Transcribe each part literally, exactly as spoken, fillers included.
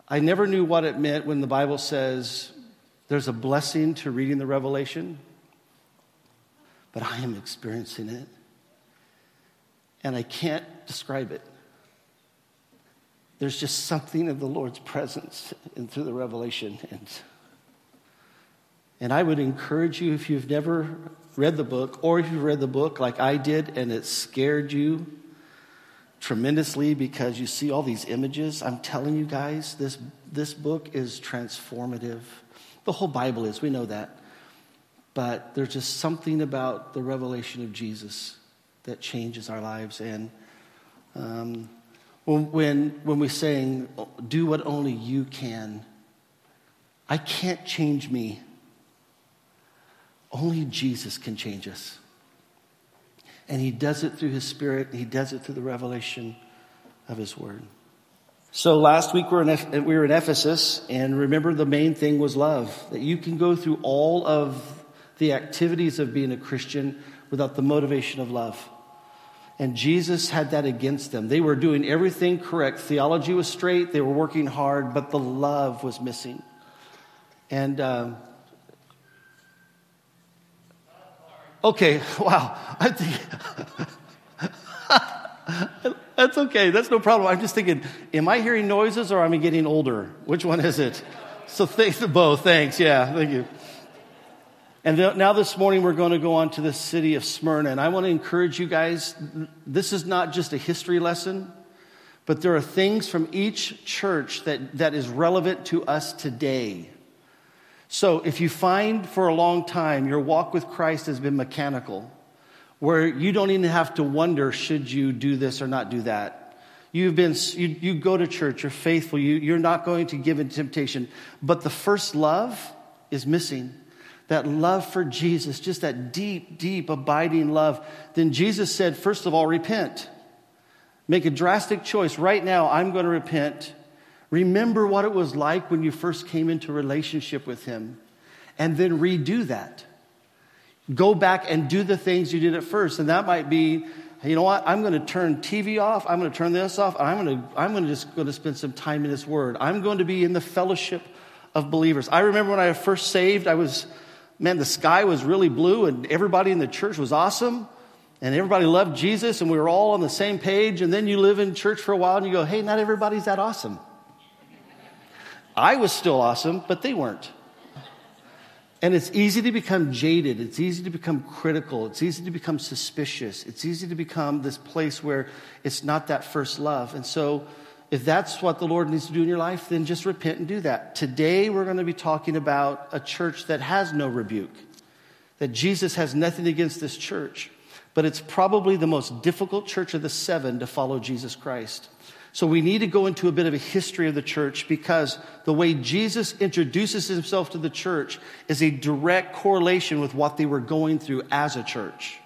I never knew what it meant when the Bible says there's a blessing to reading the Revelation, but I am experiencing it, and I can't describe it. There's just something of the Lord's presence in through the Revelation, and and I would encourage you, if you've never read the book, or if you've read the book like I did and it scared you tremendously because you see all these images, I'm telling you guys, this this book is transformative. The whole Bible is, we know that. But there's just something about the revelation of Jesus that changes our lives. And um, when, when, when we're saying, do what only you can, I can't change me. Only Jesus can change us. And he does it through his Spirit. And he does it through the revelation of his word. So last week we were, in, we were in Ephesus. And remember, the main thing was love. That you can go through all of the activities of being a Christian without the motivation of love. And Jesus had that against them. They were doing everything correct. Theology was straight. They were working hard. But the love was missing. And... Um, Okay, wow. I think that's okay. That's no problem. I'm just thinking, am I hearing noises or am I getting older? Which one is it? So thanks to both. Thanks. Yeah, thank you. And th- now this morning we're going to go on to the city of Smyrna. And I want to encourage you guys, this is not just a history lesson, but there are things from each church that, that is relevant to us today. So if you find for a long time your walk with Christ has been mechanical, where you don't even have to wonder, should you do this or not do that? You've been, you, you go to church, you're faithful, you, you're not going to give in to temptation. But the first love is missing. That love for Jesus, just that deep, deep, abiding love. Then Jesus said, first of all, repent. Make a drastic choice. Right now, I'm going to repent. Remember what it was like when you first came into relationship with him. And then redo that. Go back and do the things you did at first. And that might be, you know what, I'm going to turn T V off. I'm going to turn this off. I'm going to, I'm going to just going to spend some time in his word. I'm going to be in the fellowship of believers. I remember when I was first saved, I was, man, the sky was really blue and everybody in the church was awesome. And everybody loved Jesus and we were all on the same page. And then you live in church for a while and you go, hey, not everybody's that awesome. I was still awesome, but they weren't. And it's easy to become jaded. It's easy to become critical. It's easy to become suspicious. It's easy to become this place where it's not that first love. And so if that's what the Lord needs to do in your life, then just repent and do that. Today we're going to be talking about a church that has no rebuke. That Jesus has nothing against this church. But it's probably the most difficult church of the seven to follow Jesus Christ. So we need to go into a bit of a history of the church because the way Jesus introduces himself to the church is a direct correlation with what they were going through as a church.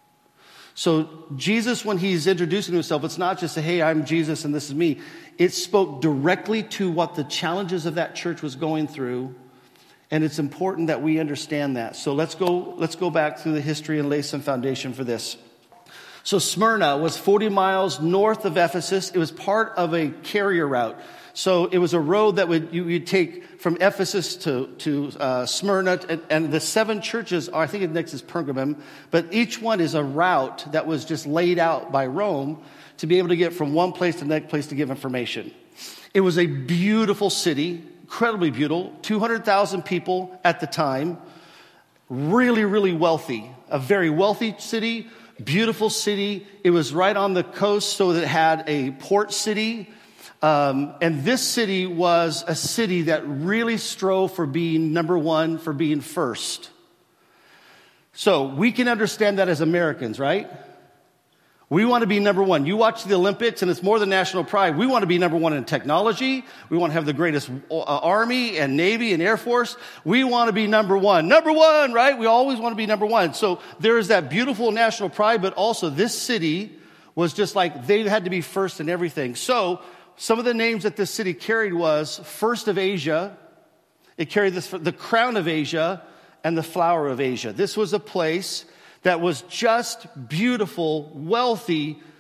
So Jesus, when he's introducing himself, it's not just a, hey, I'm Jesus and this is me. It spoke directly to what the challenges of that church was going through. And it's important that we understand that. So let's go, let's go back through the history and lay some foundation for this. So Smyrna was forty miles north of Ephesus. It was part of a carrier route. So it was a road that would you would take from Ephesus to, to uh, Smyrna. And, and the seven churches, are, I think the next is Pergamum, but each one is a route that was just laid out by Rome to be able to get from one place to the next place to give information. It was a beautiful city, incredibly beautiful, two hundred thousand people at the time, really, really wealthy, a very wealthy city. Beautiful city. It was right on the coast, so that it had a port city. Um, and this city was a city that really strove for being number one, for being first. So we can understand that as Americans, right? We want to be number one. You watch the Olympics and it's more than national pride. We want to be number one in technology. We want to have the greatest uh, army and navy and air force. We want to be number one. Number one, right? We always want to be number one. So there is that beautiful national pride, but also this city was just like they had to be first in everything. So some of the names that this city carried was First of Asia. It carried this, the Crown of Asia and the Flower of Asia. This was a place that was just beautiful, wealthy,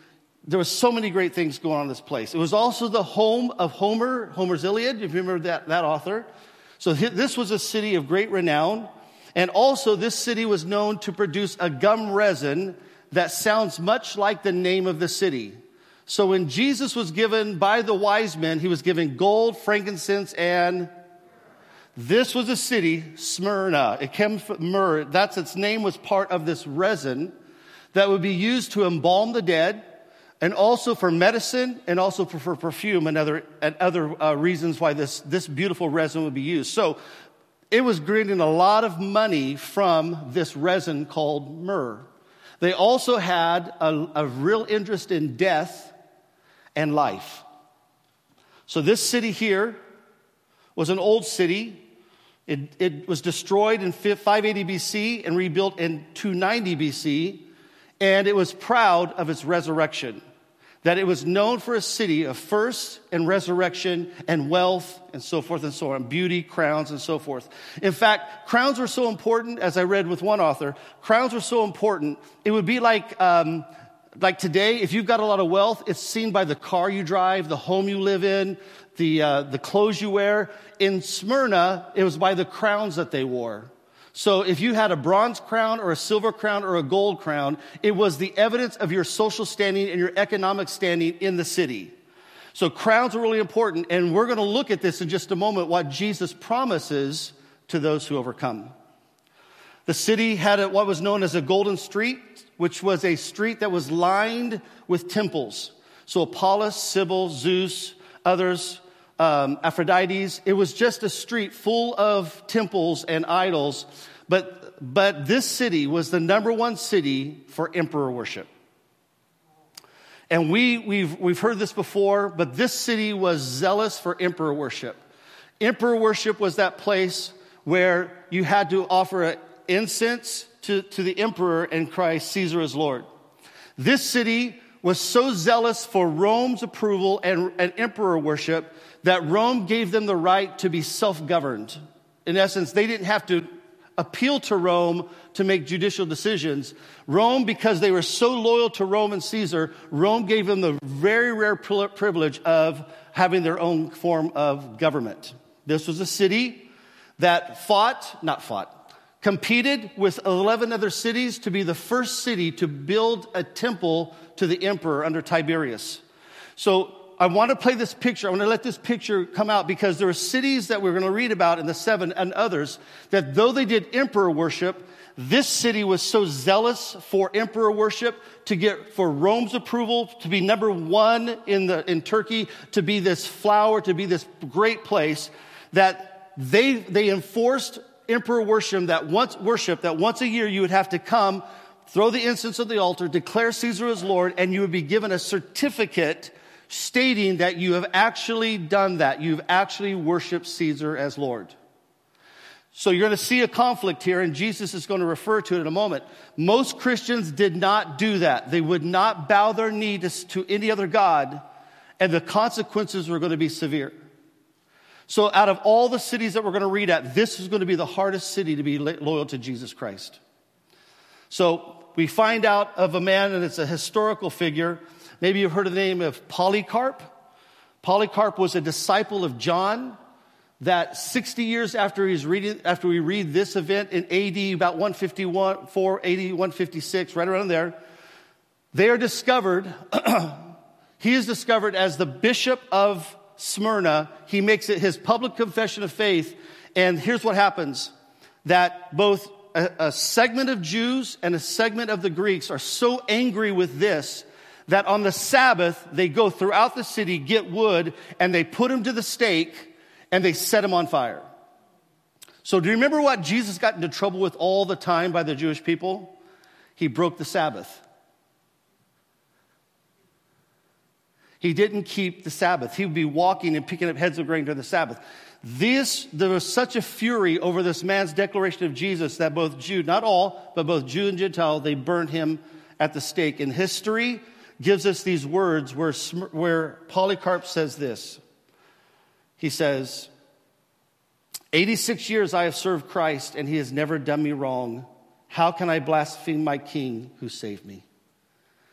there was so many great things going on in this place. It was also the home of Homer, Homer's Iliad, if you remember that, that author. So this was a city of great renown. And also this city was known to produce a gum resin that sounds much like the name of the city. So when Jesus was given by the wise men, he was given gold, frankincense, and this was a city, Smyrna. It came from myrrh. That's its name, was part of this resin that would be used to embalm the dead, and also for medicine, and also for, for perfume, and other and other uh, reasons why this this beautiful resin would be used. So it was getting a lot of money from this resin called myrrh. They also had a, a real interest in death and life. So this city here was an old city. It, it was destroyed in five eighty B C and rebuilt in two ninety B C, and it was proud of its resurrection, that it was known for a city of first and resurrection and wealth and so forth and so on, beauty, crowns, and so forth. In fact, crowns were so important, as I read with one author, crowns were so important, it would be like... Um, Like today, if you've got a lot of wealth, it's seen by the car you drive, the home you live in, the uh, the clothes you wear. In Smyrna, it was by the crowns that they wore. So if you had a bronze crown or a silver crown or a gold crown, it was the evidence of your social standing and your economic standing in the city. So crowns are really important, and we're going to look at this in just a moment, what Jesus promises to those who overcome. The city had a, what was known as a golden street, which was a street that was lined with temples. So Apollos, Sybil, Zeus, others, um, Aphrodites. It was just a street full of temples and idols. But, but this city was the number one city for emperor worship. And we, we've, we've heard this before, but this city was zealous for emperor worship. Emperor worship was that place where you had to offer a incense to, to the emperor and Christ, Caesar as Lord. This city was so zealous for Rome's approval and, and emperor worship that Rome gave them the right to be self-governed. In essence, they didn't have to appeal to Rome to make judicial decisions. Rome, because they were so loyal to Rome and Caesar, Rome gave them the very rare privilege of having their own form of government. This was a city that fought, not fought, competed with eleven other cities to be the first city to build a temple to the emperor under Tiberius. So I want to play this picture. I want to let this picture come out because there are cities that we're going to read about in the seven and others that though they did emperor worship, this city was so zealous for emperor worship to get for Rome's approval, to be number one in the in Turkey, to be this flower, to be this great place that they they enforced emperor worship that once worship that once a year you would have to come, throw the incense at the altar, declare Caesar as Lord, and you would be given a certificate stating that you have actually done that. You've actually worshiped Caesar as Lord. So you're going to see a conflict here, and Jesus is going to refer to it in a moment. Most Christians did not do that. They would not bow their knee to, to any other god, and the consequences were going to be severe. So out of all the cities that we're going to read at, this is going to be the hardest city to be loyal to Jesus Christ. So we find out of a man, and it's a historical figure. Maybe you've heard of the name of Polycarp. Polycarp was a disciple of John that sixty years after he's reading, after we read this event in A D about one fifty-one, four eighty, one fifty-six, right around there, they are discovered, he is discovered as the bishop of Smyrna. He makes it his public confession of faith. And here's what happens, that both a, a segment of Jews and a segment of the Greeks are so angry with this that on the Sabbath, they go throughout the city, get wood, and they put him to the stake, and they set him on fire. So do you remember what Jesus got into trouble with all the time by the Jewish people? He broke the Sabbath. He didn't keep the Sabbath. He would be walking and picking up heads of grain during the Sabbath. This, there was such a fury over this man's declaration of Jesus that both Jew, not all, but both Jew and Gentile, they burned him at the stake. And history gives us these words where, where Polycarp says this. He says, eighty-six years I have served Christ, and he has never done me wrong. How can I blaspheme my king who saved me?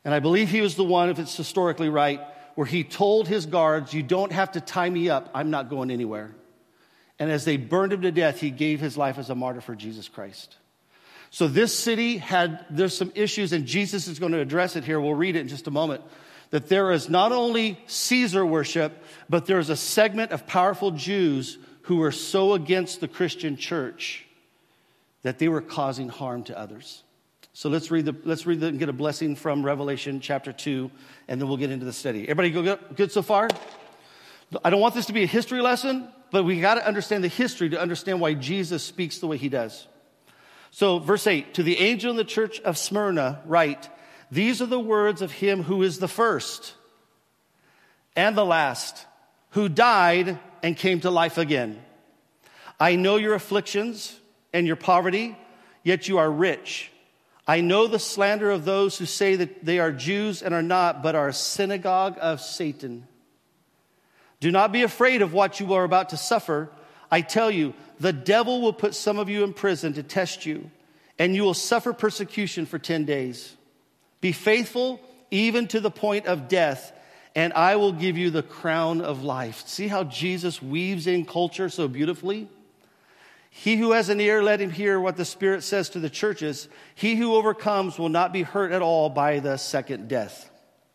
And I believe he was the one, if it's historically right, where he told his guards, you don't have to tie me up. I'm not going anywhere. And as they burned him to death, he gave his life as a martyr for Jesus Christ. So this city had, there's some issues, and Jesus is going to address it here. We'll read it in just a moment. That there is not only Caesar worship, but there's a segment of powerful Jews who were so against the Christian church that they were causing harm to others. So let's read the let's read the, and get a blessing from Revelation chapter two, and then we'll get into the study. Everybody go good so far? I don't want this to be a history lesson, but we got to understand the history to understand why Jesus speaks the way he does. So verse eight, to the angel in the church of Smyrna write, these are the words of him who is the first and the last, who died and came to life again. I know your afflictions and your poverty, yet you are rich. I know the slander of those who say that they are Jews and are not, but are a synagogue of Satan. Do not be afraid of what you are about to suffer. I tell you, the devil will put some of you in prison to test you, and you will suffer persecution for ten days. Be faithful even to the point of death, and I will give you the crown of life. See how Jesus weaves in culture so beautifully? He who has an ear, let him hear what the Spirit says to the churches. He who overcomes will not be hurt at all by the second death.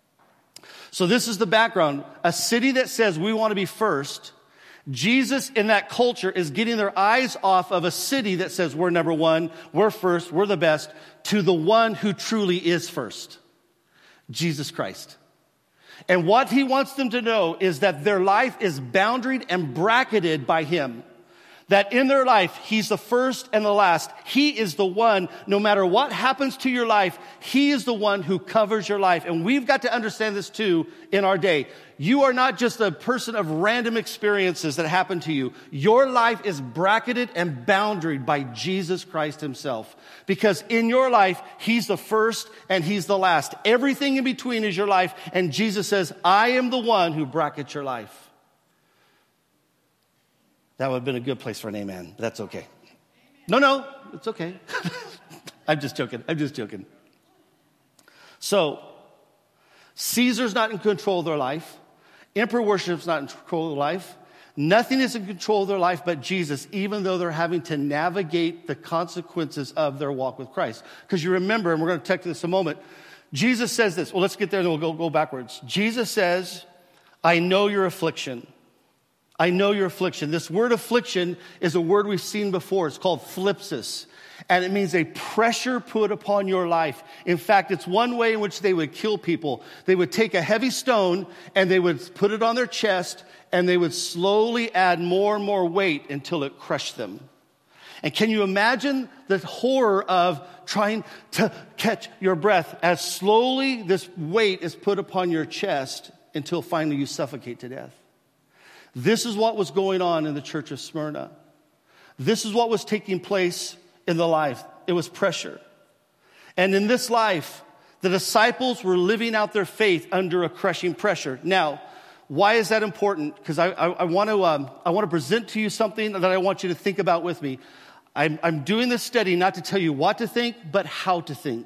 So this is the background. A city that says we want to be first. Jesus in that culture is getting their eyes off of a city that says we're number one, we're first, we're the best, to the one who truly is first, Jesus Christ. And what he wants them to know is that their life is boundaried and bracketed by him. That in their life, he's the first and the last. He is the one, no matter what happens to your life, he is the one who covers your life. And we've got to understand this too in our day. You are not just a person of random experiences that happen to you. Your life is bracketed and boundaried by Jesus Christ himself. Because in your life, he's the first and he's the last. Everything in between is your life. And Jesus says, I am the one who brackets your life. That would have been a good place for an amen. That's okay. No, no, it's okay. I'm just joking. I'm just joking. So, Caesar's not in control of their life. Emperor worship's not in control of their life. Nothing is in control of their life but Jesus, even though they're having to navigate the consequences of their walk with Christ. Because you remember, and we're going to take this in a moment, Jesus says this. Well, let's get there and then we'll go, go backwards. Jesus says, I know your affliction. I know your affliction. This word affliction is a word we've seen before. It's called thlipsis. And it means a pressure put upon your life. In fact, it's one way in which they would kill people. They would take a heavy stone and they would put it on their chest and they would slowly add more and more weight until it crushed them. And can you imagine the horror of trying to catch your breath as slowly this weight is put upon your chest until finally you suffocate to death? This is what was going on in the church of Smyrna. This is what was taking place in the life. It was pressure. And in this life, the disciples were living out their faith under a crushing pressure. Now, why is that important? Because I, I, I want to um, I want to present to you something that I want you to think about with me. I'm, I'm doing this study not to tell you what to think, but how to think.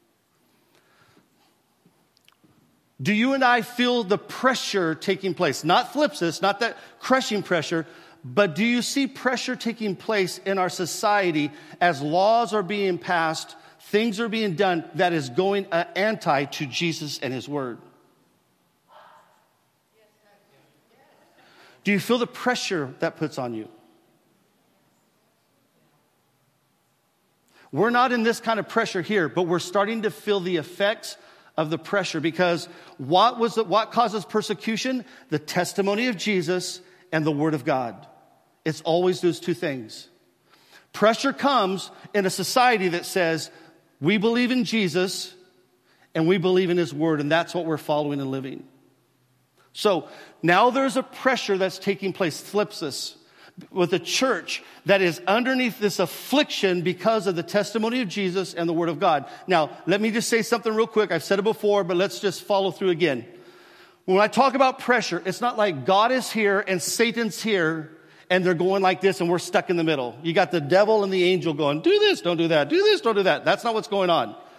Do you and I feel the pressure taking place? Not thlipsis, not that crushing pressure, but do you see pressure taking place in our society as laws are being passed, things are being done that is going uh, anti to Jesus and his word? Do you feel the pressure that puts on you? We're not in this kind of pressure here, but we're starting to feel the effects of the pressure, because what was the, what causes persecution? The testimony of Jesus and the word of God. It's always those two things. Pressure comes in a society that says we believe in Jesus and we believe in his word, and that's what we're following and living. So now there's a pressure that's taking place, thlipsis, with a church that is underneath this affliction because of the testimony of Jesus and the word of God. Now, let me just say something real quick. I've said it before, but let's just follow through again. When I talk about pressure, it's not like God is here and Satan's here and they're going like this and we're stuck in the middle. You got the devil and the angel going, do this, don't do that, do this, don't do that. That's not what's going on.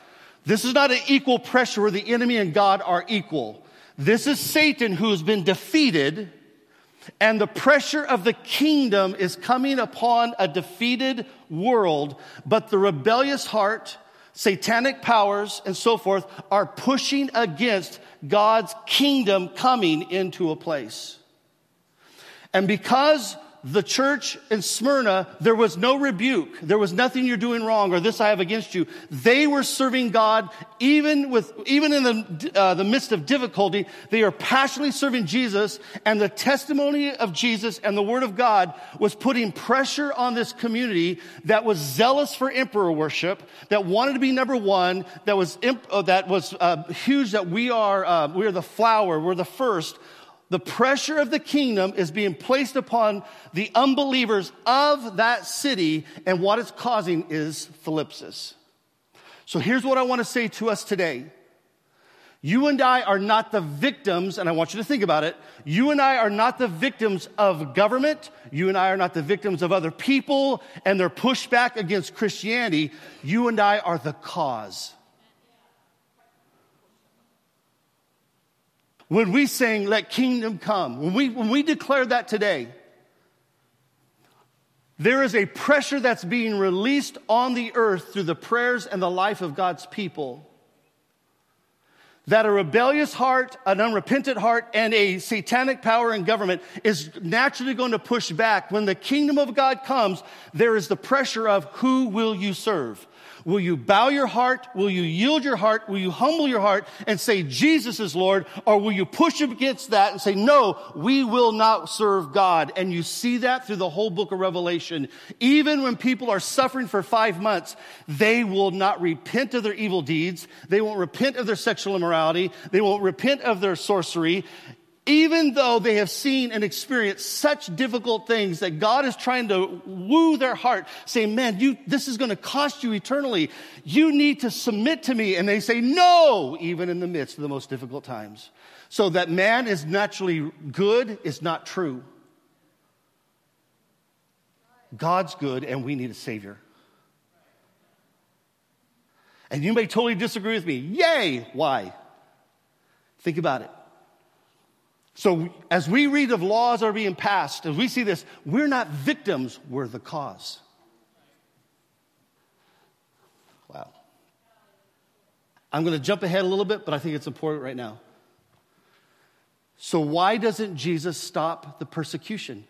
This is not an equal pressure where the enemy and God are equal. This is Satan who has been defeated, and the pressure of the kingdom is coming upon a defeated world, but the rebellious heart, satanic powers, and so forth are pushing against God's kingdom coming into a place. And because the church in Smyrna, there was no rebuke. There was nothing you're doing wrong or this I have against you. They were serving God even with, even in the, uh, the midst of difficulty. They are passionately serving Jesus, and the testimony of Jesus and the word of God was putting pressure on this community that was zealous for emperor worship, that wanted to be number one, that was, imp, uh, that was uh, huge, that we are, uh, we are the flower, we're the first. The pressure of the kingdom is being placed upon the unbelievers of that city, and what it's causing is thlipsis. So here's what I want to say to us today. You and I are not the victims, and I want you to think about it. You and I are not the victims of government. You and I are not the victims of other people and their pushback against Christianity. You and I are the cause. When we sing, let kingdom come, when we, when we declare that today, there is a pressure that's being released on the earth through the prayers and the life of God's people, that a rebellious heart, an unrepentant heart, and a satanic power in government is naturally going to push back. When the kingdom of God comes, there is the pressure of who will you serve? Will you bow your heart? Will you yield your heart? Will you humble your heart and say Jesus is Lord? Or will you push against that and say, no, we will not serve God? And you see that through the whole book of Revelation. Even when people are suffering for five months, they will not repent of their evil deeds. They won't repent of their sexual immorality. They won't repent of their sorcery. Even though they have seen and experienced such difficult things that God is trying to woo their heart, saying, man, you, this is going to cost you eternally. You need to submit to me. And they say no, even in the midst of the most difficult times. So that man is naturally good is not true. God's good, and we need a Savior. And you may totally disagree with me. Yay! Why? Think about it. So as we read of laws are being passed, as we see this, we're not victims, we're the cause. Wow. I'm going to jump ahead a little bit, but I think it's important right now. So why doesn't Jesus stop the persecution?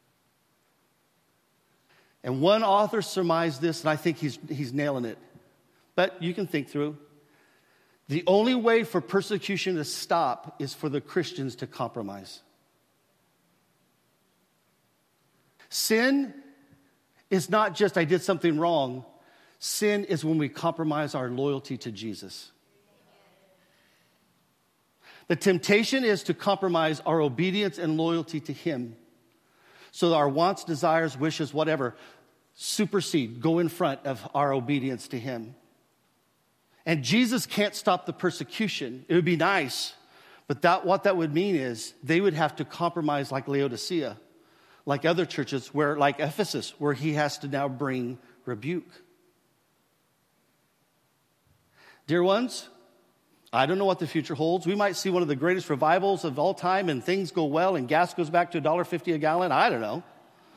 And one author surmised this, and I think he's, he's nailing it. But you can think through. The only way for persecution to stop is for the Christians to compromise. Sin is not just I did something wrong. Sin is when we compromise our loyalty to Jesus. The temptation is to compromise our obedience and loyalty to Him. So our wants, desires, wishes, whatever, supersede, go in front of our obedience to Him. And Jesus can't stop the persecution. It would be nice, but that what that would mean is they would have to compromise like Laodicea, like other churches, where like Ephesus, where He has to now bring rebuke. Dear ones, I don't know what the future holds. We might see one of the greatest revivals of all time and things go well and gas goes back to one dollar fifty a gallon. I don't know.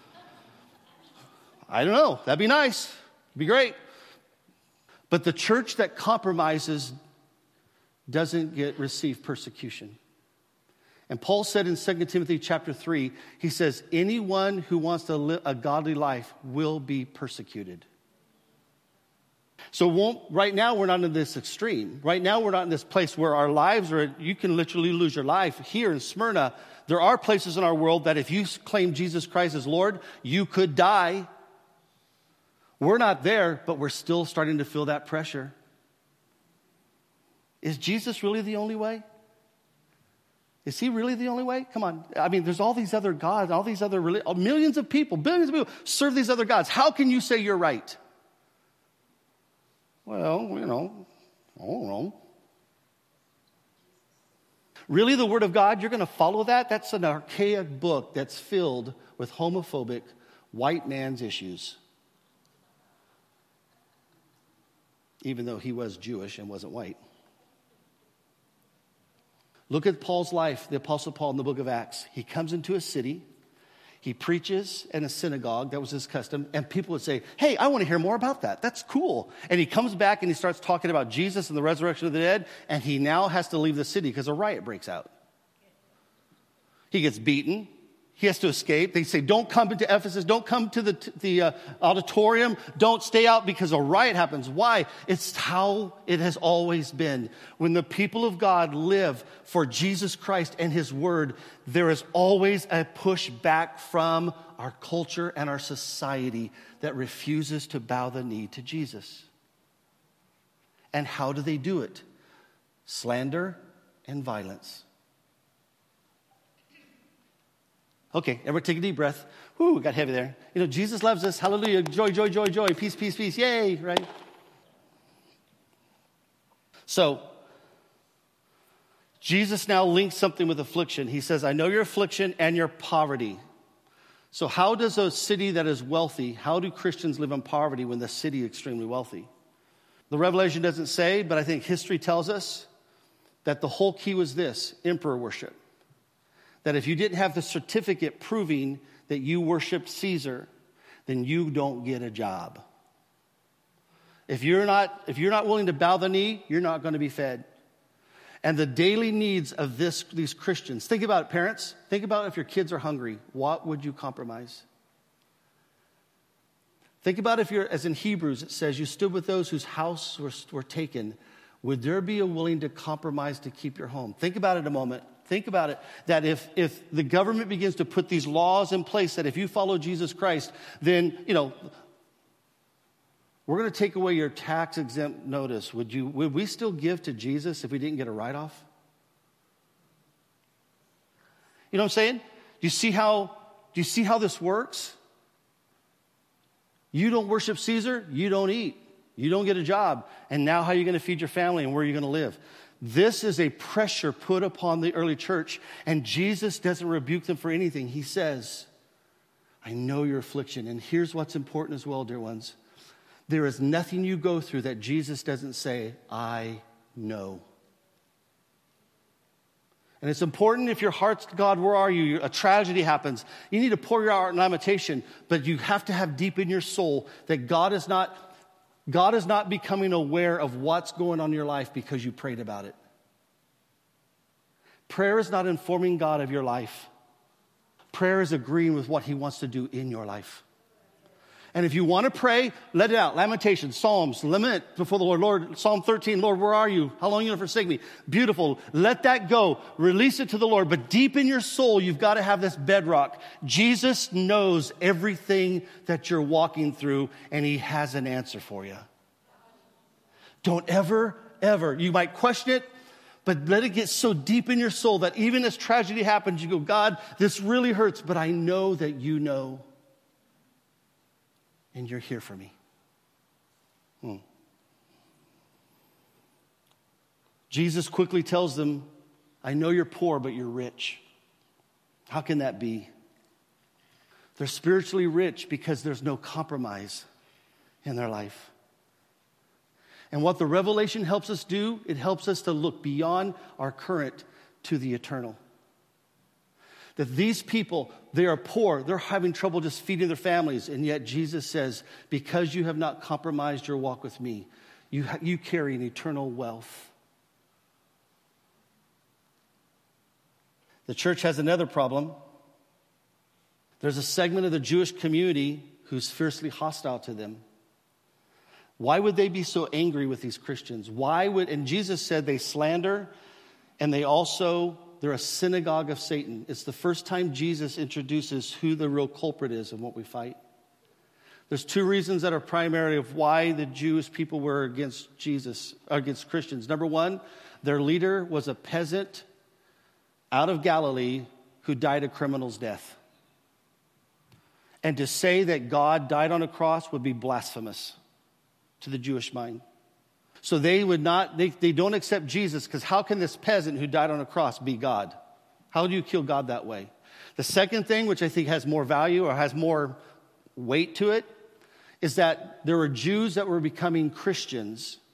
I don't know. That'd be nice. It'd be great. But the church that compromises doesn't get receive persecution. And Paul said in Second Timothy chapter three, he says, anyone who wants to live a godly life will be persecuted. So won't, right now we're not in this extreme. Right now we're not in this place where our lives are, you can literally lose your life. Here in Smyrna, there are places in our world that if you claim Jesus Christ as Lord, you could die. We're not there, but we're still starting to feel that pressure. Is Jesus really the only way? Is He really the only way? Come on. I mean, there's all these other gods, all these other, millions of people, billions of people serve these other gods. How can you say you're right? Well, you know, I don't know. Really, the Word of God, you're going to follow that? That's an archaic book that's filled with homophobic white man's issues. even though he was Jewish and wasn't white. Look at Paul's life, the Apostle Paul in the book of Acts. He comes into a city. He preaches in a synagogue. That was his custom. And people would say, hey, I want to hear more about that. That's cool. And he comes back and he starts talking about Jesus and the resurrection of the dead. And he now has to leave the city because a riot breaks out. He gets beaten. He has to escape. They say, don't come into Ephesus. Don't come to the, the uh, auditorium. Don't stay out because a riot happens. Why? It's how it has always been. When the people of God live for Jesus Christ and his word, there is always a push back from our culture and our society that refuses to bow the knee to Jesus. And how do they do it? Slander and violence. Okay, everybody take a deep breath. Whoo, got heavy there. You know, Jesus loves us. Hallelujah. Joy, joy, joy, joy. Peace, peace, peace. Yay, right? So, Jesus now links something with affliction. He says, I know your affliction and your poverty. So how does a city that is wealthy, how do Christians live in poverty when the city is extremely wealthy? The Revelation doesn't say, but I think history tells us that the whole key was this, emperor worship. That if you didn't have the certificate proving that you worshiped Caesar, then you don't get a job. If you're not, if you're not willing to bow the knee, you're not going to be fed. And the daily needs of this, these Christians, think about it, parents. Think about if your kids are hungry, what would you compromise? Think about if you're, as in Hebrews, it says, you stood with those whose house were, were taken. Would there be a willing to compromise to keep your home? Think about it a moment. Think about it, that if, if the government begins to put these laws in place, that if you follow Jesus Christ, then, you know, we're going to take away your tax exempt notice. Would you, would we still give to Jesus if we didn't get a write-off? You know what I'm saying? Do you see how, do you see how this works? You don't worship Caesar, you don't eat. You don't get a job. And now how are you going to feed your family and where are you going to live? This is a pressure put upon the early church, and Jesus doesn't rebuke them for anything. He says, I know your affliction. And here's what's important as well, dear ones. There is nothing you go through that Jesus doesn't say, I know. And it's important if your heart's to God, where are you? A tragedy happens. You need to pour your heart in lamentation, but you have to have deep in your soul that God is not God is not becoming aware of what's going on in your life because you prayed about it. Prayer is not informing God of your life. Prayer is agreeing with what he wants to do in your life. And if you want to pray, let it out. Lamentations, Psalms, lament before the Lord. Lord, Psalm thirteen, Lord, where are you? How long are you going to forsake me? Beautiful. Let that go. Release it to the Lord. But deep in your soul, you've got to have this bedrock. Jesus knows everything that you're walking through, and he has an answer for you. Don't ever, ever. You might question it, but let it get so deep in your soul that even as tragedy happens, you go, God, this really hurts, but I know that you know. And you're here for me. Hmm. Jesus quickly tells them, I know you're poor, but you're rich. How can that be? They're spiritually rich because there's no compromise in their life. And what the revelation helps us do, it helps us to look beyond our current to the eternal. That these people, they are poor. They're having trouble just feeding their families. And yet Jesus says, because you have not compromised your walk with me, you, ha- you carry an eternal wealth. The church has another problem. There's a segment of the Jewish community who's fiercely hostile to them. Why would they be so angry with these Christians? Why would, and Jesus said they slander and they also... They're a synagogue of Satan. It's the first time Jesus introduces who the real culprit is and what we fight. There's two reasons that are primary of why the Jewish people were against Jesus, against Christians. Number one, their leader was a peasant out of Galilee who died a criminal's death. And to say that God died on a cross would be blasphemous to the Jewish mind. So they would not, they, they don't accept Jesus because how can this peasant who died on a cross be God? How do you kill God that way? The second thing, which I think has more value or has more weight to it, is that there were Jews that were becoming Christians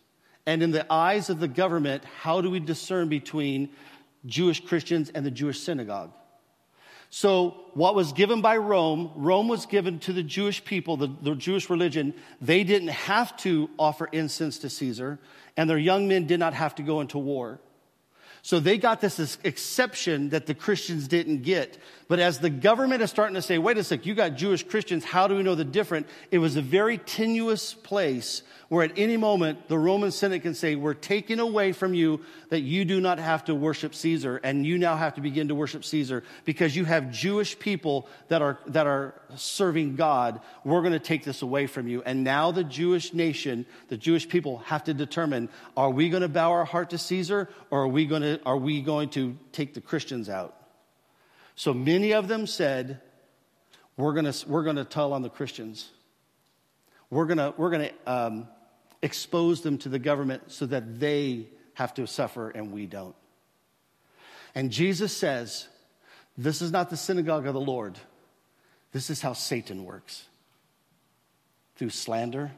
And in the eyes of the government, how do we discern between Jewish Christians and the Jewish synagogue? So what was given by Rome, Rome was given to the Jewish people, the, the Jewish religion. They didn't have to offer incense to Caesar, and their young men did not have to go into war. So they got this exception that the Christians didn't get. But as the government is starting to say, wait a sec, you got Jewish Christians, how do we know the difference? It was a very tenuous place where at any moment the Roman Senate can say, we're taking away from you that you do not have to worship Caesar, and you now have to begin to worship Caesar because you have Jewish people that are that are serving God. We're going to take this away from you. And now the Jewish nation, the Jewish people have to determine, are we going to bow our heart to Caesar, or are we going to are we going to take the Christians out? So many of them said, we're going to we're going to tell on the Christians. We're going to we're going to um, expose them to the government so that they have to suffer and we don't. And Jesus says, this is not the synagogue of the Lord. This is how Satan works. Through slander.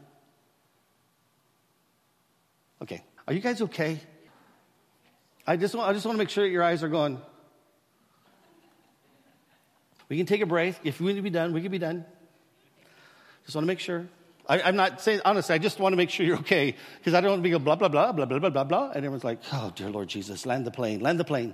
Okay. Are you guys okay? I just want, I just want to make sure that your eyes are going. We can take a break. If we need to be done, we can be done. Just want to make sure. I, I'm not saying, honestly, I just want to make sure you're okay. Because I don't want to be go blah, blah, blah, blah, blah, blah, blah, blah. And everyone's like, oh, dear Lord Jesus, land the plane, land the plane.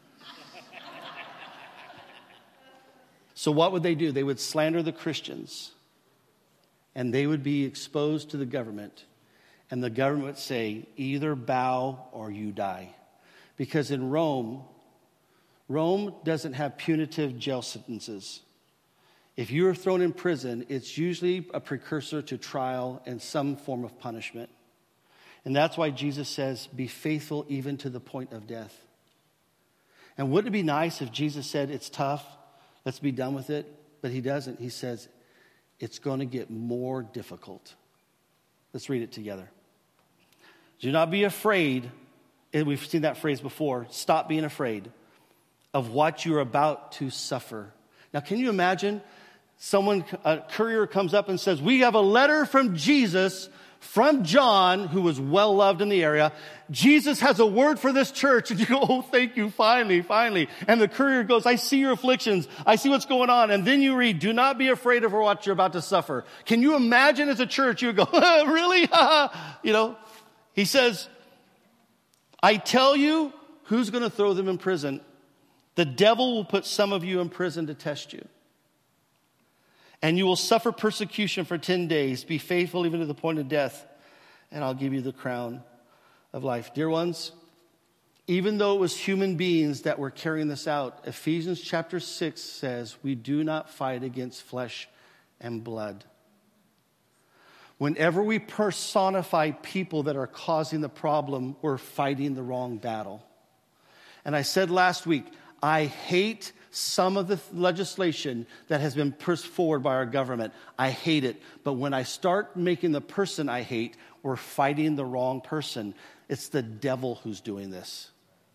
So what would they do? They would slander the Christians. And they would be exposed to the government. And the government would say, either bow or you die. Because in Rome, Rome doesn't have punitive jail sentences. If you are thrown in prison, it's usually a precursor to trial and some form of punishment. And that's why Jesus says, be faithful even to the point of death. And wouldn't it be nice if Jesus said, it's tough, let's be done with it? But he doesn't. He says, it's going to get more difficult. Let's read it together. Do not be afraid, and we've seen that phrase before, stop being afraid of what you're about to suffer. Now, can you imagine someone, a courier comes up and says, we have a letter from Jesus, from John, who was well loved in the area. Jesus has a word for this church. And you go, oh, thank you, finally, finally. And the courier goes, I see your afflictions. I see what's going on. And then you read, do not be afraid of what you're about to suffer. Can you imagine as a church, you would go, really? You know, he says, I tell you, who's going to throw them in prison? The devil will put some of you in prison to test you. And you will suffer persecution for ten days. Be faithful even to the point of death, and I'll give you the crown of life. Dear ones, even though it was human beings that were carrying this out, Ephesians chapter six says, we do not fight against flesh and blood. Whenever we personify people that are causing the problem, we're fighting the wrong battle. And I said last week, I hate some of the legislation that has been pushed forward by our government. I hate it. But when I start making the person I hate, we're fighting the wrong person. It's the devil who's doing this.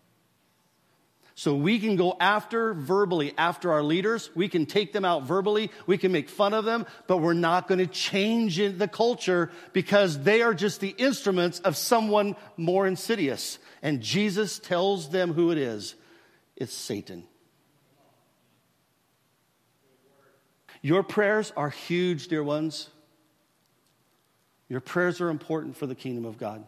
So we can go after verbally, after our leaders. We can take them out verbally. We can make fun of them. But we're not going to change the culture because they are just the instruments of someone more insidious. And Jesus tells them who it is. It's Satan. Your prayers are huge, dear ones. Your prayers are important for the kingdom of God.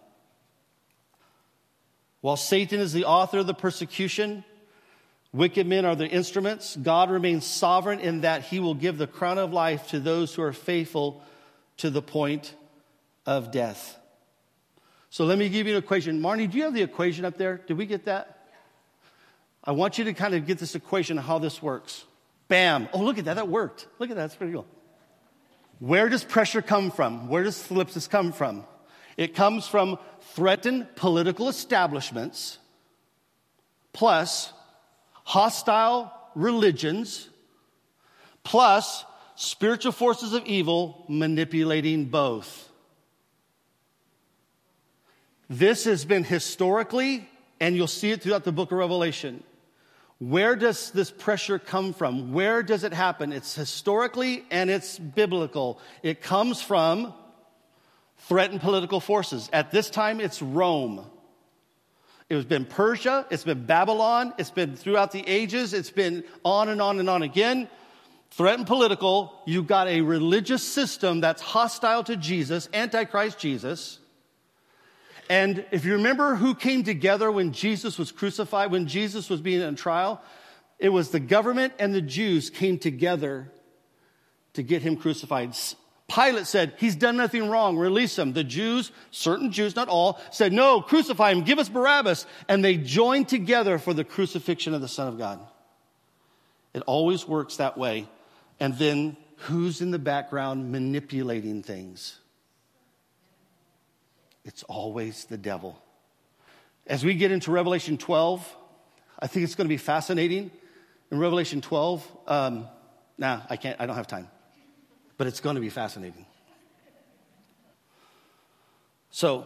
While Satan is the author of the persecution, wicked men are the instruments. God remains sovereign in that he will give the crown of life to those who are faithful to the point of death. So let me give you an equation. Marnie, do you have the equation up there? Did we get that? I want you to kind of get this equation of how this works. Bam. Oh, look at that. That worked. Look at that. That's pretty cool. Where does pressure come from? Where does thlipsis come from? It comes from threatened political establishments plus hostile religions plus spiritual forces of evil manipulating both. This has been historically, and you'll see it throughout the book of Revelation. Where does this pressure come from? Where does it happen? It's historically and it's biblical. It comes from threatened political forces. At this time, it's Rome. It has been Persia, it's been Babylon, it's been throughout the ages, it's been on and on and on again. Threatened political, you've got a religious system that's hostile to Jesus, Antichrist Jesus. And if you remember who came together when Jesus was crucified, when Jesus was being on trial, it was the government and the Jews came together to get him crucified. Pilate said, he's done nothing wrong, release him. The Jews, certain Jews, not all, said, no, crucify him, give us Barabbas. And they joined together for the crucifixion of the Son of God. It always works that way. And then who's in the background manipulating things? It's always the devil. As we get into Revelation twelve, I think it's going to be fascinating. In Revelation twelve, um, nah, I can't, I don't have time. But it's going to be fascinating. So,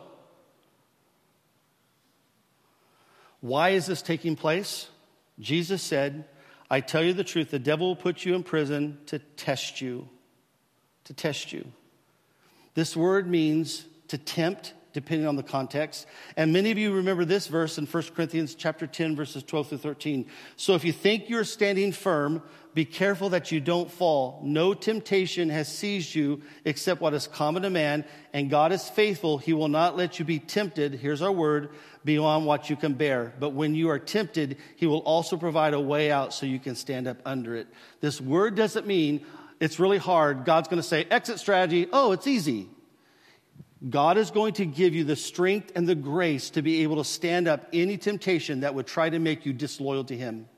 why is this taking place? Jesus said, I tell you the truth, the devil will put you in prison to test you. To test you. This word means to tempt, depending on the context. And many of you remember this verse in First Corinthians chapter ten, verses twelve through thirteen. So if you think you're standing firm, be careful that you don't fall. No temptation has seized you except what is common to man, and God is faithful. He will not let you be tempted, here's our word, beyond what you can bear. But when you are tempted, he will also provide a way out so you can stand up under it. This word doesn't mean it's really hard. God's going to say, exit strategy, oh, it's easy. God is going to give you the strength and the grace to be able to stand up any temptation that would try to make you disloyal to him.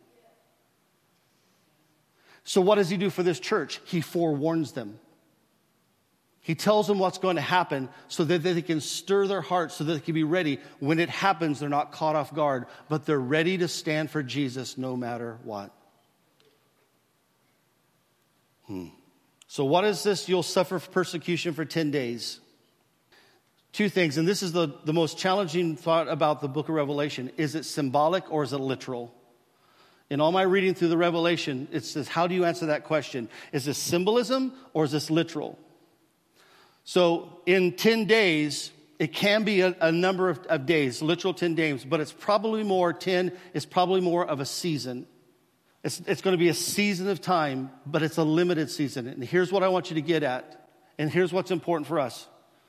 So what does he do for this church? He forewarns them. He tells them what's going to happen so that they can stir their hearts so that they can be ready. When it happens, they're not caught off guard, but they're ready to stand for Jesus no matter what. Hmm. So what is this? You'll suffer persecution for ten days. Two things, and this is the, the most challenging thought about the book of Revelation. Is it symbolic or is it literal? In all my reading through the Revelation, it says, how do you answer that question? Is this symbolism or is this literal? So in ten days, it can be a, a number of, of days, literal ten days, but it's probably more, ten is probably more of a season. It's, it's going to be a season of time, but it's a limited season. And here's what I want you to get at, and here's what's important for us.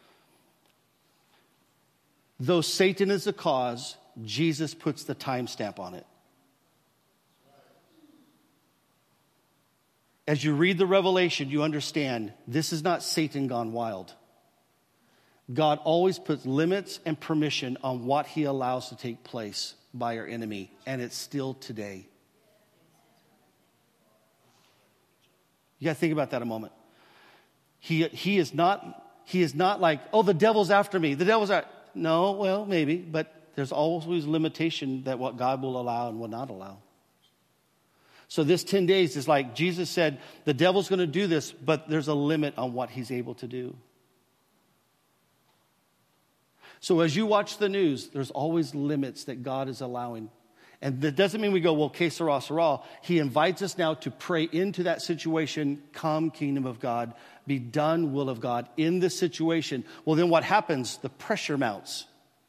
Though Satan is the cause, Jesus puts the timestamp on it. As you read the Revelation, you understand this is not Satan gone wild. God always puts limits and permission on what he allows to take place by our enemy, and it's still today. You got to think about that a moment. He he is not he is not like, oh, the devil's after me. The devil's out. No, well, maybe, but there's always limitation that what God will allow and will not allow. So this ten days is like Jesus said, the devil's going to do this, but there's a limit on what he's able to do. So as you watch the news, there's always limits that God is allowing. And that doesn't mean we go, well, que sera, sera. He invites us now to pray into that situation. Come, kingdom of God. Be done, will of God, in this situation. Well, then what happens? The pressure mounts.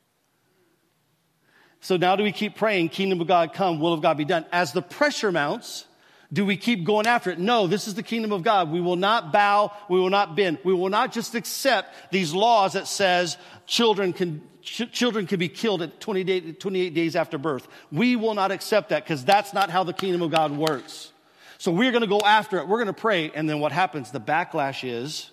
So now do we keep praying, kingdom of God come, will of God be done? As the pressure mounts, do we keep going after it? No, this is the kingdom of God. We will not bow. We will not bend. We will not just accept these laws that says children can ch- children can be killed at twenty day, twenty-eight days after birth. We will not accept that because that's not how the kingdom of God works. So we're going to go after it. We're going to pray. And then what happens? The backlash is,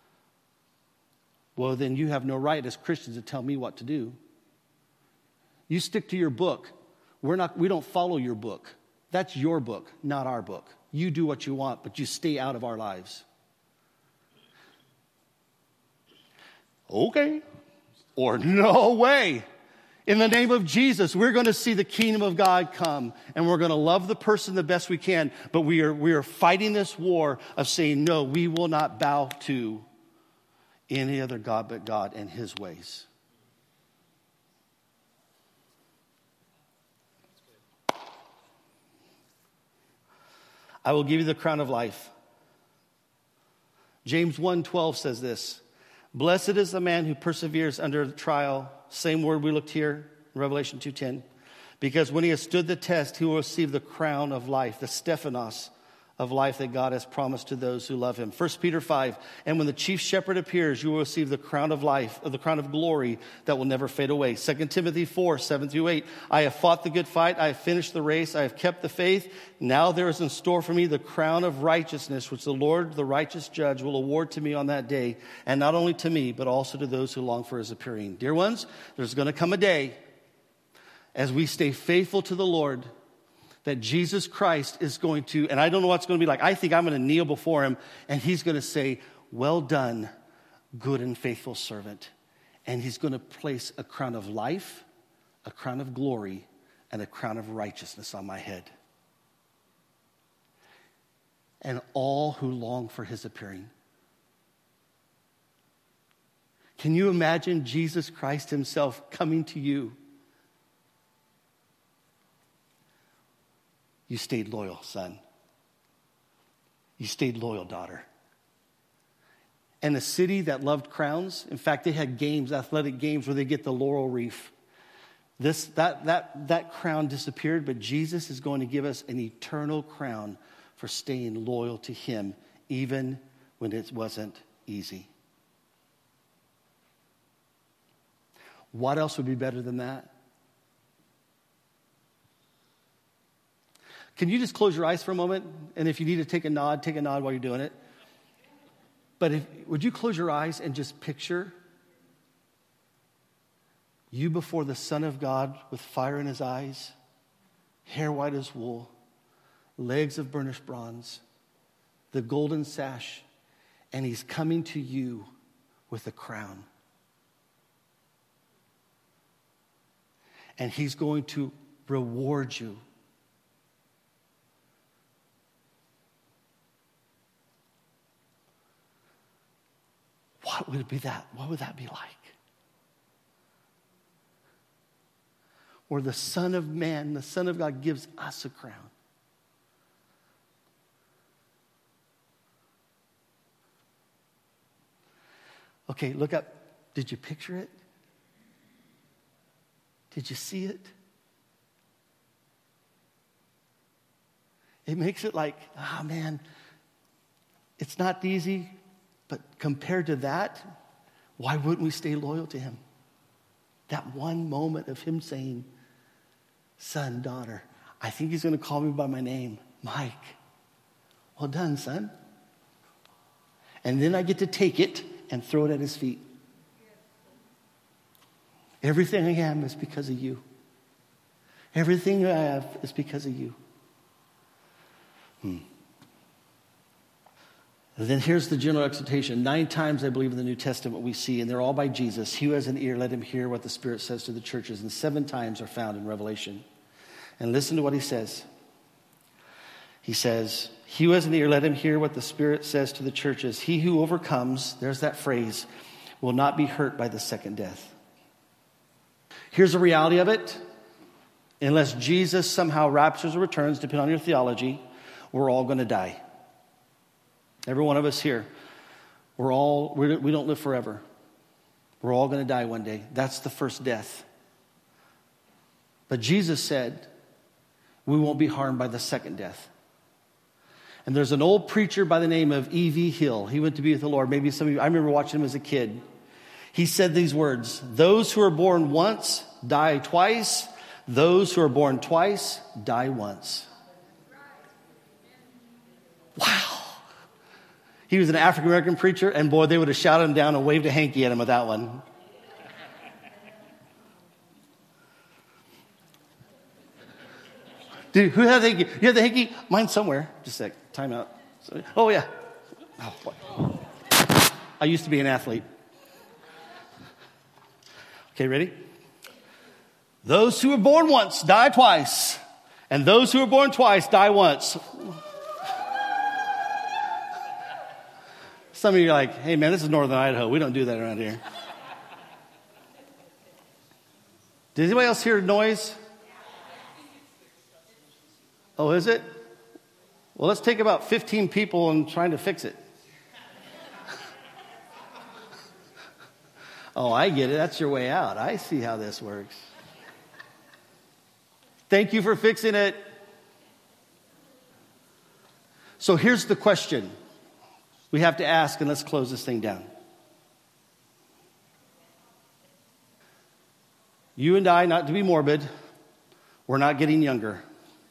well, then you have no right as Christians to tell me what to do. You stick to your book. We're not, we don't follow your book. That's your book, not our book. You do what you want, but you stay out of our lives. Okay. Or no way. In the name of Jesus, we're going to see the kingdom of God come, and we're going to love the person the best we can, but we are, we are fighting this war of saying, no, we will not bow to any other God but God and his ways. I will give you the crown of life. James one twelve says this, Blessed is the man who perseveres under trial. Same word we looked here in Revelation two ten. Because when he has stood the test, he will receive the crown of life, the Stephanos of life that God has promised to those who love him. First Peter five, and when the chief shepherd appears, you will receive the crown of life, or the crown of glory that will never fade away. Second Timothy four, seven through eight, I have fought the good fight, I have finished the race, I have kept the faith. Now there is in store for me the crown of righteousness, which the Lord, the righteous judge, will award to me on that day, and not only to me, but also to those who long for his appearing. Dear ones, there's going to come a day, as we stay faithful to the Lord, that Jesus Christ is going to, and I don't know what it's going to be like. I think I'm going to kneel before him, and he's going to say, well done, good and faithful servant. And he's going to place a crown of life, a crown of glory, and a crown of righteousness on my head. And all who long for his appearing. Can you imagine Jesus Christ himself coming to you? You stayed loyal, son. You stayed loyal, daughter. And a city that loved crowns, in fact, they had games, athletic games, where they get the laurel wreath. This, that, that, that crown disappeared, but Jesus is going to give us an eternal crown for staying loyal to him, even when it wasn't easy. What else would be better than that? Can you just close your eyes for a moment? And if you need to take a nod, take a nod while you're doing it. But if, would you close your eyes and just picture you before the Son of God with fire in his eyes, hair white as wool, legs of burnished bronze, the golden sash, and he's coming to you with a crown. And he's going to reward you. What would it be that? What would that be like? Where the Son of Man, the Son of God, gives us a crown. Okay, look up. Did you picture it? Did you see it? It makes it like, ah, oh, man, it's not easy. But compared to that, why wouldn't we stay loyal to him? That one moment of him saying, son, daughter, I think he's going to call me by my name, Mike. Well done, son. And then I get to take it and throw it at his feet. Everything I am is because of you. Everything I have is because of you. Hmm. And then here's the general exhortation. Nine times, I believe, in the New Testament we see, and they're all by Jesus. He who has an ear, let him hear what the Spirit says to the churches. And seven times are found in Revelation. And listen to what he says. He says, he who has an ear, let him hear what the Spirit says to the churches. He who overcomes, there's that phrase, will not be hurt by the second death. Here's the reality of it. Unless Jesus somehow raptures or returns, depending on your theology, we're all going to die. Every one of us here, we're all, we're, we don't live forever. We're all going to die one day. That's the first death. But Jesus said, we won't be harmed by the second death. And there's an old preacher by the name of E V Hill. He went to be with the Lord. Maybe some of you, I remember watching him as a kid. He said these words, those who are born once die twice. Those who are born twice die once. Wow. He was an African-American preacher, and boy, they would have shouted him down and waved a hanky at him with that one. Dude, who had the hanky? You have the hanky? Mine's somewhere. Just a sec. Time out. Oh, yeah. Oh, boy. I used to be an athlete. Okay, ready? Those who are born once die twice, and those who are born twice die once. Some of you are like, hey, man, this is Northern Idaho. We don't do that around here. Did anybody else hear noise? Oh, is it? Well, let's take about fifteen people and trying to fix it. Oh, I get it. That's your way out. I see how this works. Thank you for fixing it. So here's the question we have to ask, and let's close this thing down. You and I, not to be morbid, we're not getting younger.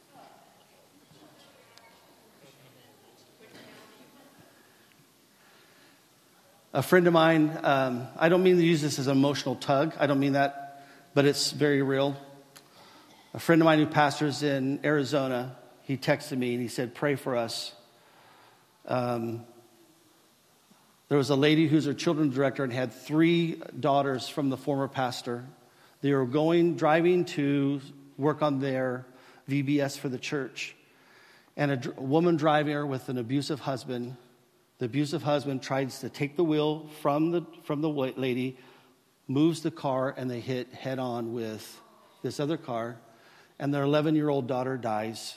A friend of mine, um, I don't mean to use this as an emotional tug. I don't mean that, but it's very real. A friend of mine who pastors in Arizona, he texted me and he said, pray for us. Um, there was a lady who's her children's director and had three daughters from the former pastor. They were going, driving to work on their V B S for the church. And a, a woman driving her with an abusive husband. The abusive husband tries to take the wheel from the from the lady, moves the car, and they hit head on with this other car. And their eleven-year-old daughter dies.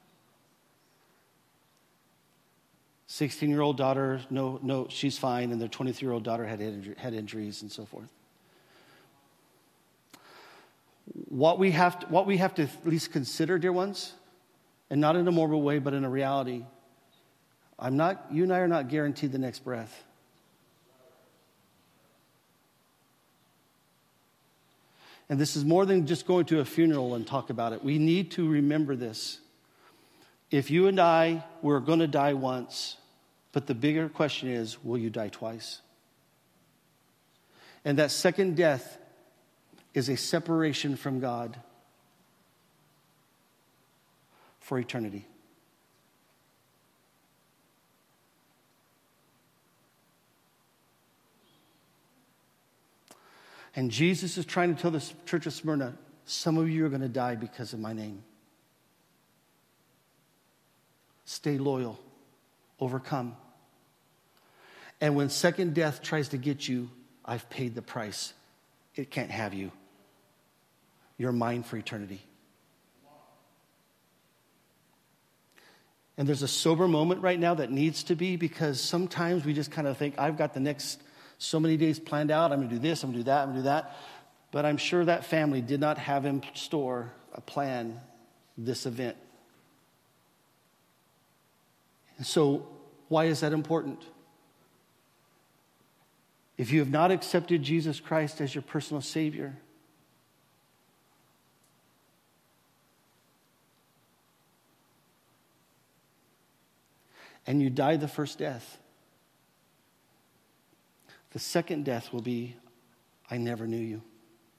sixteen-year-old daughter, no, no, she's fine. And their twenty-three-year-old daughter had head injuries and so forth. What we have to, what we have to at least consider, dear ones, and not in a morbid way, but in a reality, I'm not, you and I are not guaranteed the next breath. And this is more than just going to a funeral and talk about it. We need to remember this. If you and I were going to die once, but the bigger question is, will you die twice? And that second death is a separation from God for eternity. And Jesus is trying to tell the church of Smyrna, some of you are going to die because of my name. Stay loyal. Overcome. And when second death tries to get you, I've paid the price. It can't have you. You're mine for eternity. And there's a sober moment right now that needs to be, because sometimes we just kind of think, I've got the next so many days planned out. I'm going to do this, I'm going to do that, I'm going to do that. But I'm sure that family did not have in store a plan this event. And so why is that important? If you have not accepted Jesus Christ as your personal Savior, and you die the first death, the second death will be, I never knew you.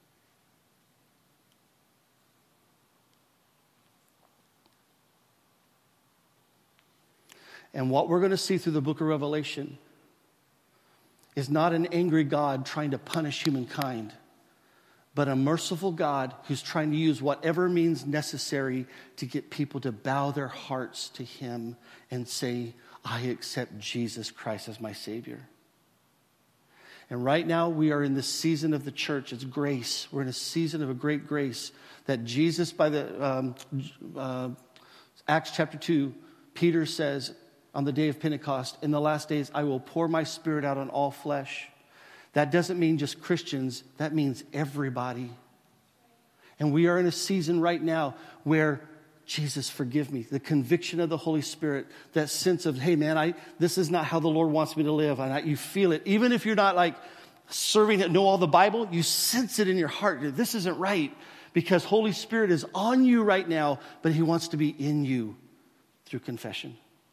And what we're going to see through the book of Revelation is not an angry God trying to punish humankind, but a merciful God who's trying to use whatever means necessary to get people to bow their hearts to him and say, I accept Jesus Christ as my Savior. And right now we are in this season of the church. It's grace. We're in a season of a great grace that Jesus, by the um, uh, Acts chapter two, Peter says, on the day of Pentecost, in the last days, I will pour my Spirit out on all flesh. That doesn't mean just Christians. That means everybody. And we are in a season right now where, Jesus, forgive me. The conviction of the Holy Spirit, that sense of, hey, man, I this is not how the Lord wants me to live. And I, you feel it. Even if you're not like serving it, know all the Bible, you sense it in your heart. This isn't right, because Holy Spirit is on you right now, but he wants to be in you through confession.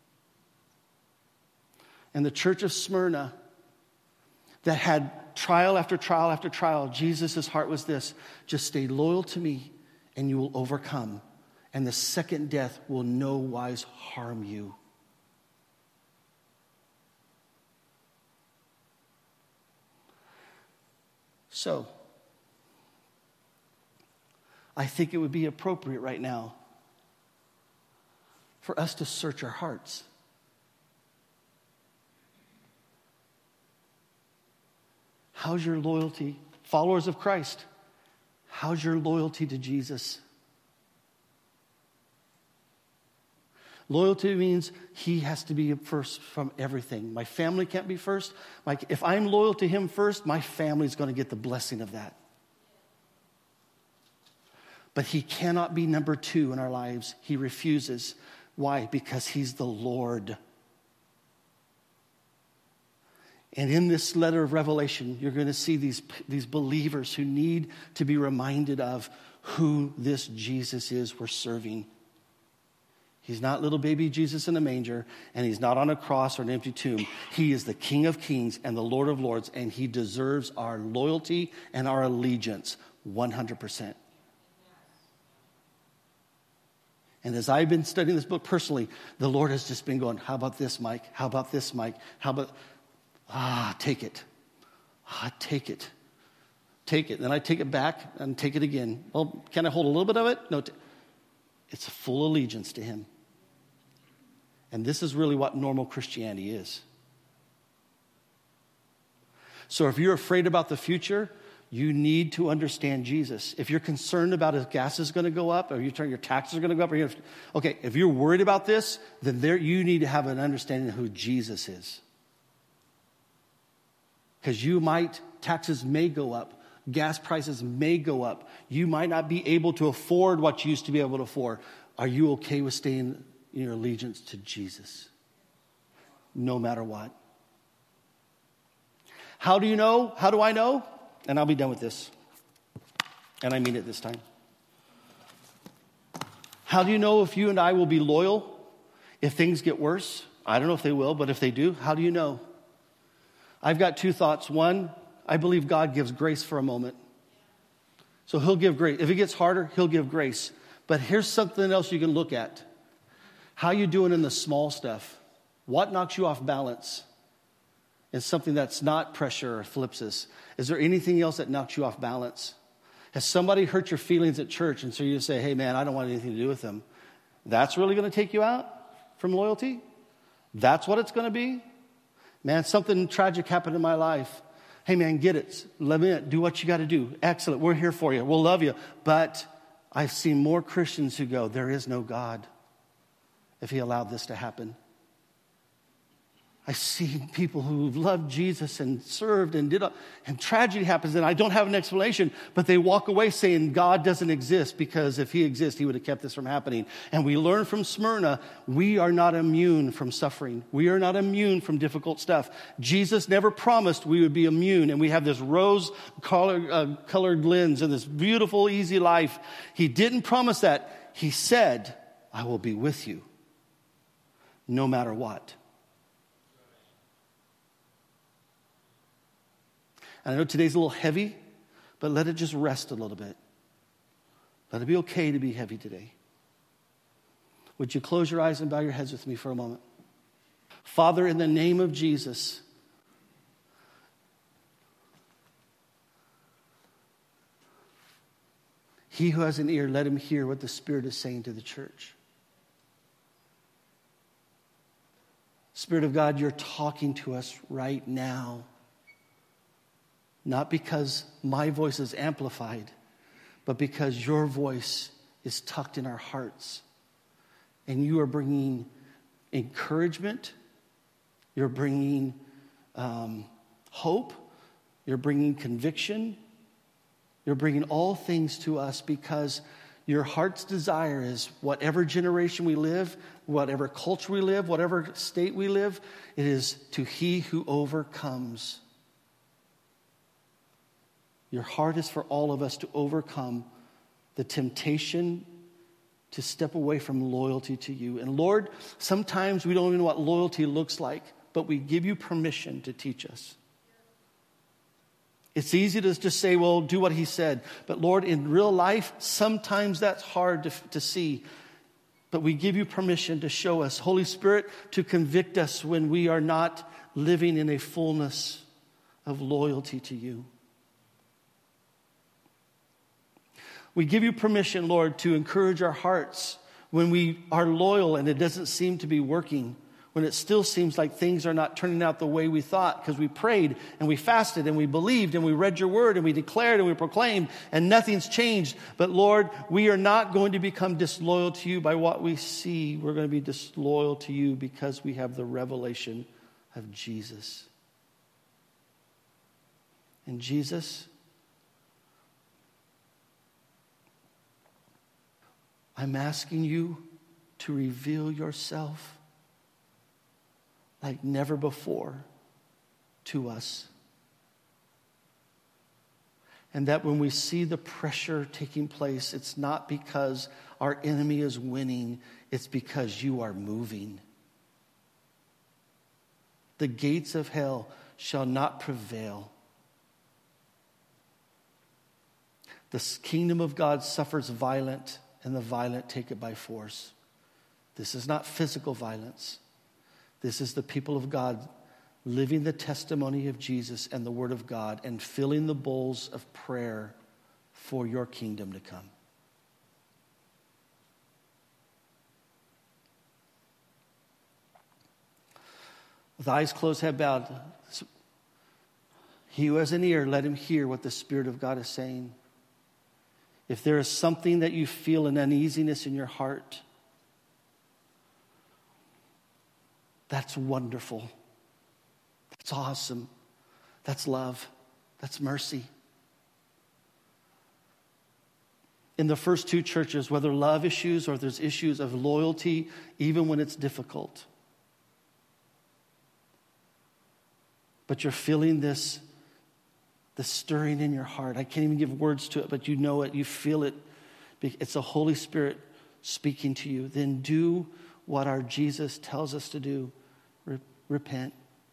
And the church of Smyrna that had trial after trial after trial, Jesus' heart was this: just stay loyal to me and you will overcome. And the second death will no wise harm you. So, I think it would be appropriate right now for us to search our hearts. How's your loyalty? Followers of Christ, how's your loyalty to Jesus? Loyalty means he has to be first from everything. My family can't be first. Like, if I'm loyal to him first, my family's going to get the blessing of that. But he cannot be number two in our lives. He refuses. Why? Because he's the Lord. And in this letter of Revelation, you're going to see these, these believers who need to be reminded of who this Jesus is we're serving. He's not little baby Jesus in a manger, and he's not on a cross or an empty tomb. He is the King of Kings and the Lord of Lords, and he deserves our loyalty and our allegiance one hundred percent. And as I've been studying this book personally, the Lord has just been going, how about this, Mike? How about this, Mike? How about, ah, take it. Ah, take it. Take it. Then I take it back and take it again. Well, can I hold a little bit of it? No. T- it's a full allegiance to him. And this is really what normal Christianity is. So if you're afraid about the future, you need to understand Jesus. If you're concerned about if gas is going to go up, or you're your taxes are going to go up, or you're, okay, if you're worried about this, then there you need to have an understanding of who Jesus is. Because you might, taxes may go up, gas prices may go up. You might not be able to afford what you used to be able to afford. Are you okay with staying in your allegiance to Jesus? No matter what. How do you know? How do I know? And I'll be done with this. And I mean it this time. How do you know if you and I will be loyal if things get worse? I don't know if they will, but if they do, how do you know? I've got two thoughts. One, I believe God gives grace for a moment. So he'll give grace. If it gets harder, he'll give grace. But here's something else you can look at. How you doing in the small stuff? What knocks you off balance? And something that's not pressure or thlipsis. Is there anything else that knocks you off balance? Has somebody hurt your feelings at church and so you say, hey man, I don't want anything to do with them? That's really going to take you out from loyalty? That's what it's going to be? Man, something tragic happened in my life. Hey man, get it. Lament. Do what you got to do. Excellent. We're here for you. We'll love you. But I've seen more Christians who go, there is no God if he allowed this to happen. I've seen people who loved Jesus and served and did, and tragedy happens, and I don't have an explanation, but they walk away saying God doesn't exist because if he exists, he would have kept this from happening. And we learn from Smyrna, we are not immune from suffering. We are not immune from difficult stuff. Jesus never promised we would be immune, and we have this rose-colored uh, colored lens and this beautiful, easy life. He didn't promise that. He said, I will be with you no matter what. And I know today's a little heavy, but let it just rest a little bit. Let it be okay to be heavy today. Would you close your eyes and bow your heads with me for a moment? Father, in the name of Jesus, he who has an ear, let him hear what the Spirit is saying to the church. Spirit of God, you're talking to us right now. Not because my voice is amplified, but because your voice is tucked in our hearts. And you are bringing encouragement. You're bringing um, hope. You're bringing conviction. You're bringing all things to us because your heart's desire is whatever generation we live, whatever culture we live, whatever state we live, it is to he who overcomes. Your heart is for all of us to overcome the temptation to step away from loyalty to you. And Lord, sometimes we don't even know what loyalty looks like, but we give you permission to teach us. It's easy to just say, well, do what he said. But Lord, in real life, sometimes that's hard to, to see. But we give you permission to show us, Holy Spirit, to convict us when we are not living in a fullness of loyalty to you. We give you permission, Lord, to encourage our hearts when we are loyal and it doesn't seem to be working. when it still seems like things are not turning out the way we thought, because we prayed and we fasted and we believed and we read your word and we declared and we proclaimed and nothing's changed. But Lord, we are not going to become disloyal to you by what we see. We're going to be disloyal to you because we have the revelation of Jesus. And Jesus, I'm asking you to reveal yourself like never before to us. And that when we see the pressure taking place, it's not because our enemy is winning, it's because you are moving. The gates of hell shall not prevail. The kingdom of God suffers violent, and the violent take it by force. This is not physical violence. This is the people of God living the testimony of Jesus and the word of God and filling the bowls of prayer for your kingdom to come. With eyes closed, head bowed. He who has an ear, let him hear what the Spirit of God is saying. If there is something that you feel an uneasiness in your heart, that's wonderful. That's awesome. That's love. That's mercy. In the first two churches, whether love issues or there's issues of loyalty, even when it's difficult. But you're feeling this, this stirring in your heart. I can't even give words to it, but you know it. You feel it. It's the Holy Spirit speaking to you. Then do what our Jesus tells us to do. Re- repent.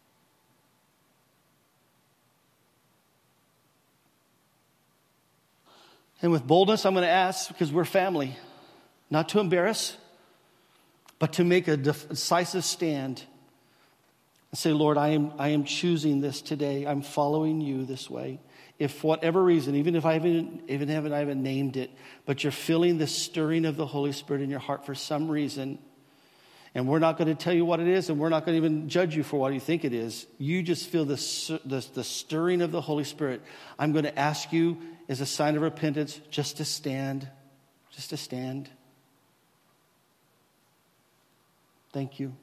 And with boldness, I'm going to ask, because we're family, not to embarrass, but to make a decisive stand and say, Lord, I am, I am choosing this today. I'm following you this way. If for whatever reason, even if I haven't, even haven't, I haven't named it, but you're feeling the stirring of the Holy Spirit in your heart for some reason, and we're not going to tell you what it is, and we're not going to even judge you for what you think it is. You just feel the, the, the stirring of the Holy Spirit. I'm going to ask you, as a sign of repentance, just to stand. Just to stand. Thank you.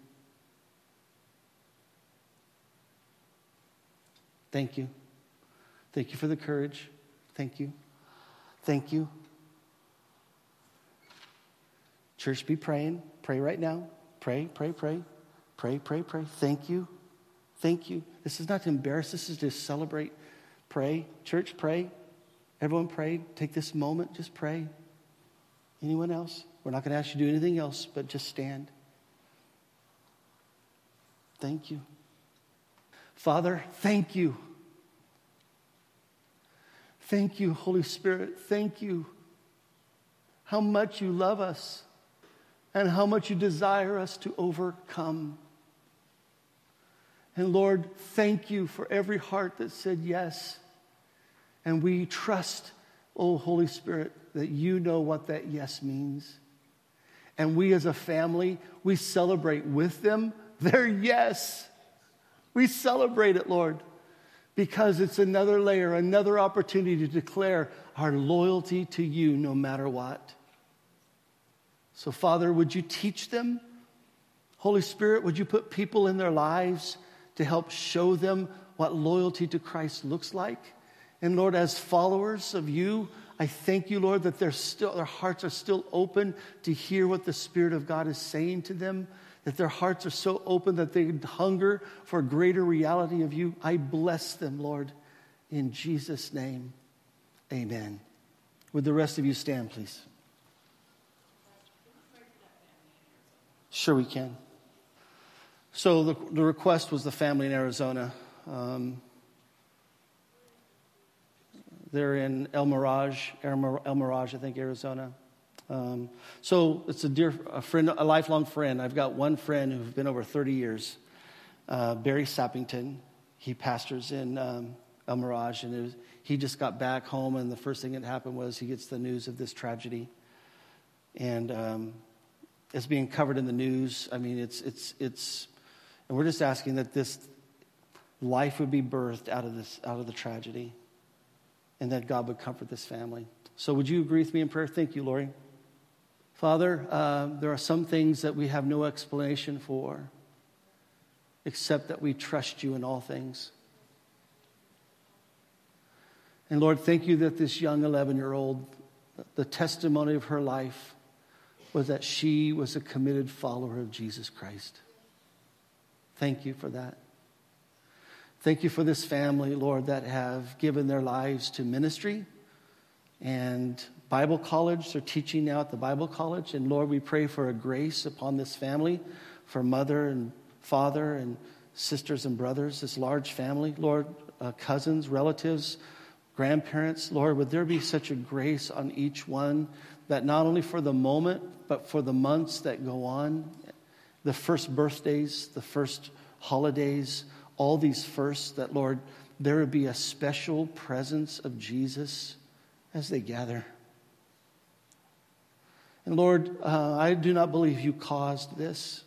Thank you. Thank you for the courage. Thank you. Thank you. Church, be praying. Pray right now. Pray, pray, pray. Pray, pray, pray. Thank you. Thank you. This is not to embarrass. This is to celebrate. Pray. Church, pray. Everyone pray. Take this moment. Just pray. Anyone else? We're not going to ask you to do anything else, but just stand. Thank you. Father, thank you. Thank you, Holy Spirit. Thank you. How much you love us and how much you desire us to overcome. And Lord, thank you for every heart that said yes. And we trust, oh Holy Spirit, that you know what that yes means. And we as a family, we celebrate with them their yes. We celebrate it, Lord, because it's another layer, another opportunity to declare our loyalty to you no matter what. So, Father, would you teach them? Holy Spirit, would you put people in their lives to help show them what loyalty to Christ looks like? And Lord, as followers of you, I thank you, Lord, that they're still, their hearts are still open to hear what the Spirit of God is saying to them, that their hearts are so open that they hunger for a greater reality of you. I bless them, Lord, in Jesus' name. Amen. Would the rest of you stand, please? Sure we can. So the, the request was the family in Arizona. Um, they're in El Mirage, El Mirage, I think, Arizona. Um, so it's a dear a friend, a lifelong friend. I've got one friend who's been over thirty years, uh, Barry Sappington. He pastors in um, El Mirage, and it was, he just got back home, and the first thing that happened was he gets the news of this tragedy, and um, it's being covered in the news. I mean, it's it's it's And we're just asking that this life would be birthed out of this, out of the tragedy, and that God would comfort this family. So would you agree with me in prayer? Thank you, Lori. Father, uh, there are some things that we have no explanation for, except that we trust you in all things. And Lord, thank you that this young eleven-year-old, the testimony of her life was that she was a committed follower of Jesus Christ. Thank you for that. Thank you for this family, Lord, that have given their lives to ministry and Bible college. They're teaching now at the Bible college. And Lord, we pray for a grace upon this family, for mother and father and sisters and brothers, this large family. Lord, uh, cousins, relatives, grandparents. Lord, would there be such a grace on each one that not only for the moment, but for the months that go on, the first birthdays, the first holidays, all these firsts, that, Lord, there would be a special presence of Jesus as they gather. And Lord, uh, I do not believe you caused this.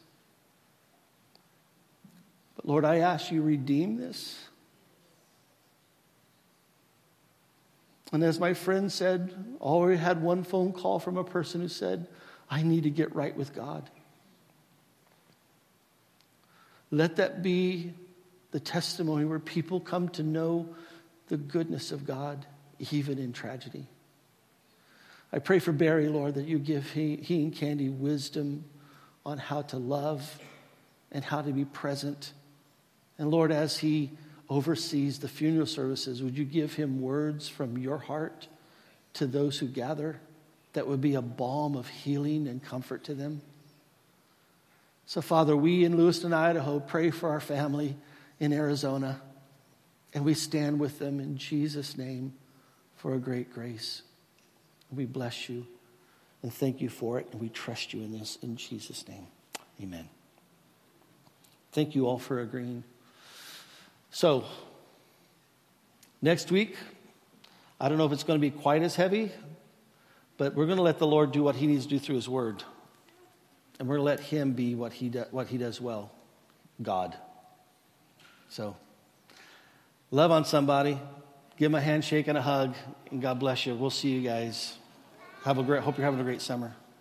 But Lord, I ask you redeem this. And as my friend said, already had one phone call from a person who said, I need to get right with God. Let that be the testimony where people come to know the goodness of God, even in tragedy. I pray for Barry, Lord, that you give he, he and Candy wisdom on how to love and how to be present. And Lord, as he oversees the funeral services, would you give him words from your heart to those who gather that would be a balm of healing and comfort to them? So, Father, we in Lewiston, Idaho, pray for our family in Arizona, and we stand with them in Jesus' name for a great grace. We bless you and thank you for it, and we trust you in this in Jesus' name. Amen. Thank you all for agreeing. So, next week, I don't know if it's going to be quite as heavy, but we're going to let the Lord do what he needs to do through his word. And we're going to let him be what he do, what he does well, God. So, love on somebody, give them a handshake and a hug, and God bless you. We'll see you guys. Have a great. Hope you're having a great summer.